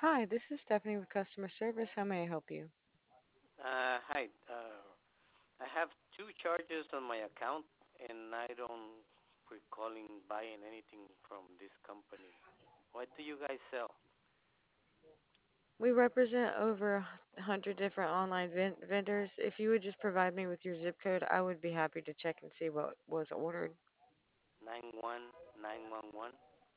Hi, this is Stephanie with customer service. How may I help you? Hi. I have two charges on my account, and I don't recalling buying anything from this company. What do you guys sell? We represent over 100 different online vendors. If you would just provide me with your zip code, I would be happy to check and see what was ordered. 91911.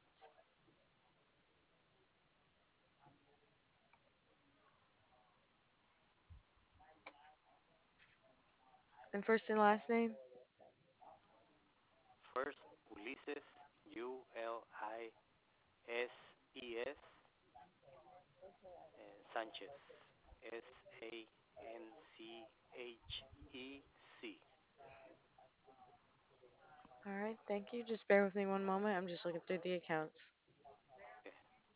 And first and last name? First, Ulises, Ulises, and Sanchez, Sanchec. All right, thank you. Just bear with me one moment. I'm just looking through the accounts. Okay.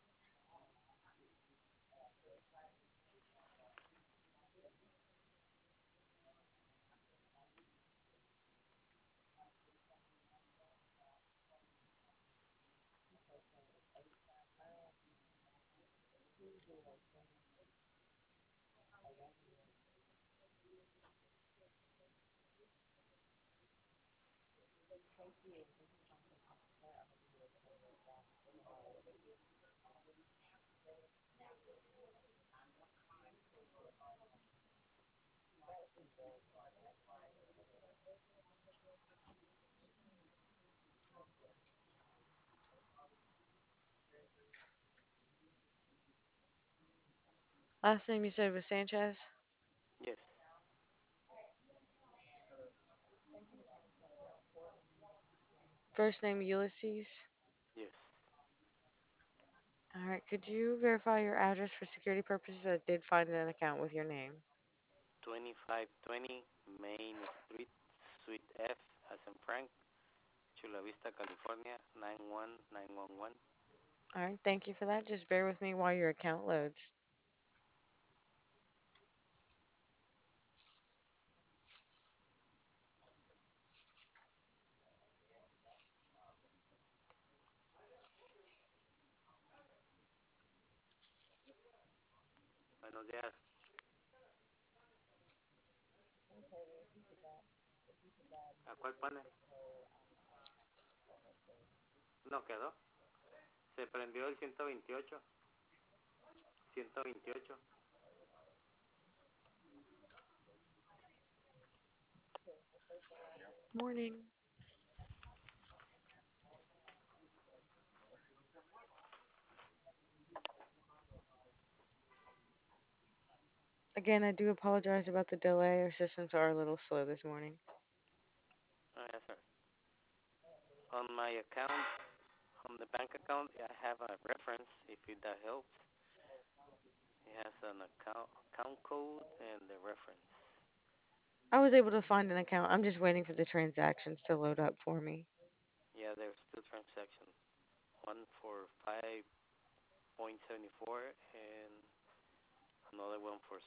Last name you said was Sanchez. Yes. First name Ulysses. Yes. All right, could you verify your address for security purposes? I did find an account with your name. 2520 Main Street, Suite F, as in Frank, Chula Vista, California, 91911. All right, thank you for that. Just bear with me while your account loads. Buenos días. ¿A cuál pone? No quedó. Se prendió el 128. 128. Morning. Again, I do apologize about the delay. Our systems are a little slow this morning. Yes, sir. On my account, on the bank account, I have a reference, if that helps. It has an account code and the reference. I was able to find an account. I'm just waiting for the transactions to load up for me. Yeah, there's two transactions. One for 5.74 and another one for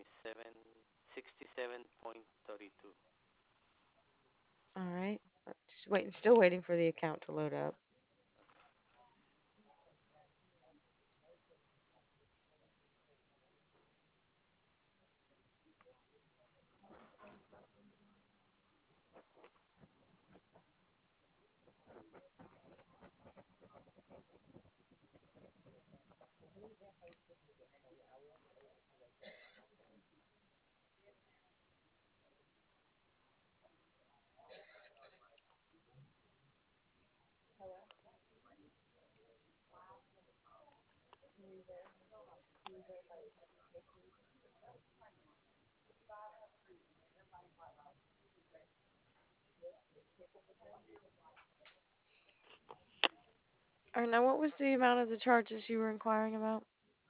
67.32. All right. Just waiting, still waiting for the account to load up. All right. Now, what was the amount of the charges you were inquiring about?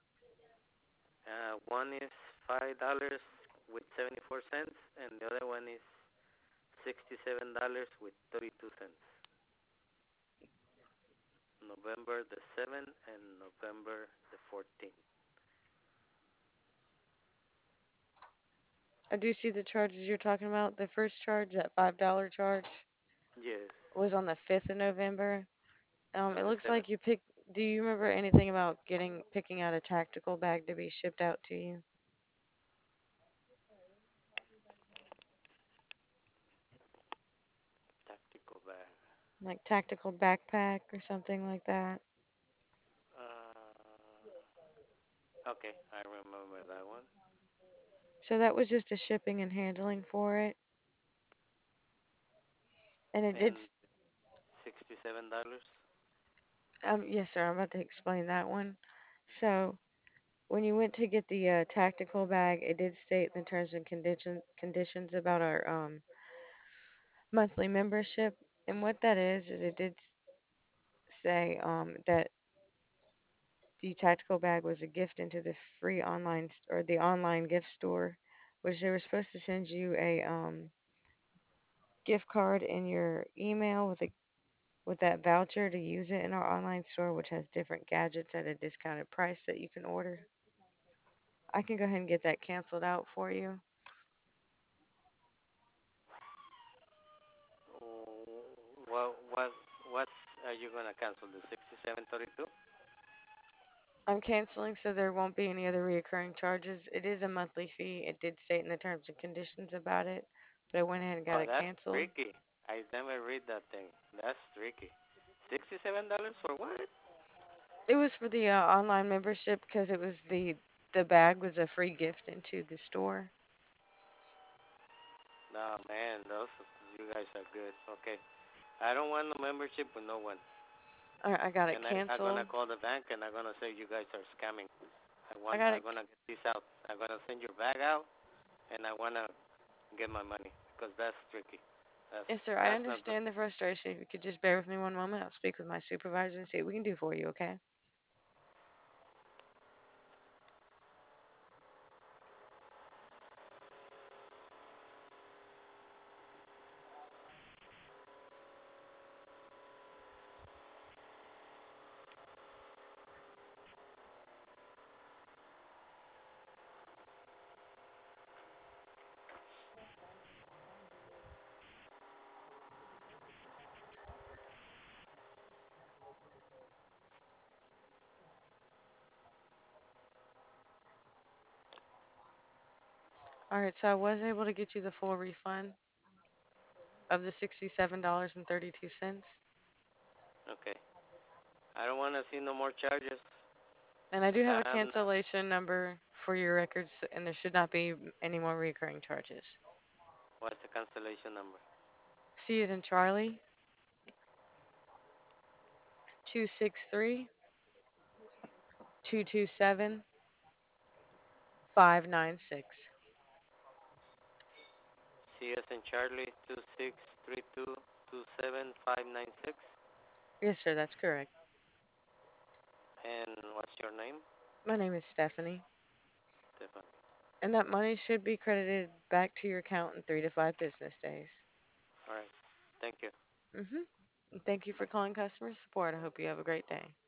One is $5 with 74 cents, and the other one is $67 with 32 cents. November the 7th and November the 14th. I do see the charges you're talking about. The first charge, that $5 charge, Yes, was on the 5th of November. on It the looks 7th. like you picked. Do you remember anything about picking out a tactical bag to be shipped out to you? Tactical bag. Like tactical backpack or something like that? Okay, I remember that one. So that was just the shipping and handling for it. And it did, And $67. yes, sir, I'm about to explain that one. So when you went to get the tactical bag, it did state in the terms and conditions about our monthly membership. And what that is it did say that the tactical bag was a gift into the free or the online gift store, which they were supposed to send you a gift card in your email with that voucher to use it in our online store, which has different gadgets at a discounted price that you can order. I can go ahead and get that canceled out for you. What are you gonna cancel? The 67.32? I'm canceling so there won't be any other reoccurring charges. It is a monthly fee. It did state in the terms and conditions about it, but I went ahead and got Oh, it that's canceled. tricky. I never read that thing. That's tricky. $67 for what? It was for the online membership because it was the bag was a free gift into the store. No, man, those you guys are good. Okay, I don't want no membership with no one, All right, I got it and I'm gonna canceled. call the bank and I'm gonna say you guys are scamming. I got I'm it. gonna get this out. I'm gonna send your bag out, and I wanna get my money because that's tricky. That's Yes, sir. I that's not good. understand the frustration. If you could just bear with me one moment, I'll speak with my supervisor and see what we can do for you, okay? All right, so I was able to get you the full refund of the $67.32. Okay, I don't wanna see no more charges. And I do have a I'm not. cancellation number for your records, and there should not be any more recurring charges. What's the cancellation number? See it in Charlie, 263 227 596. C as in Charlie 2632275596. Yes, sir, that's correct. And what's your name? My name is Stephanie, Stefan. and that money should be credited back to your account in 3 to 5 business days. All right. Thank you. Mm-hmm. Thank you for Bye. calling customer support. I hope you have a great day.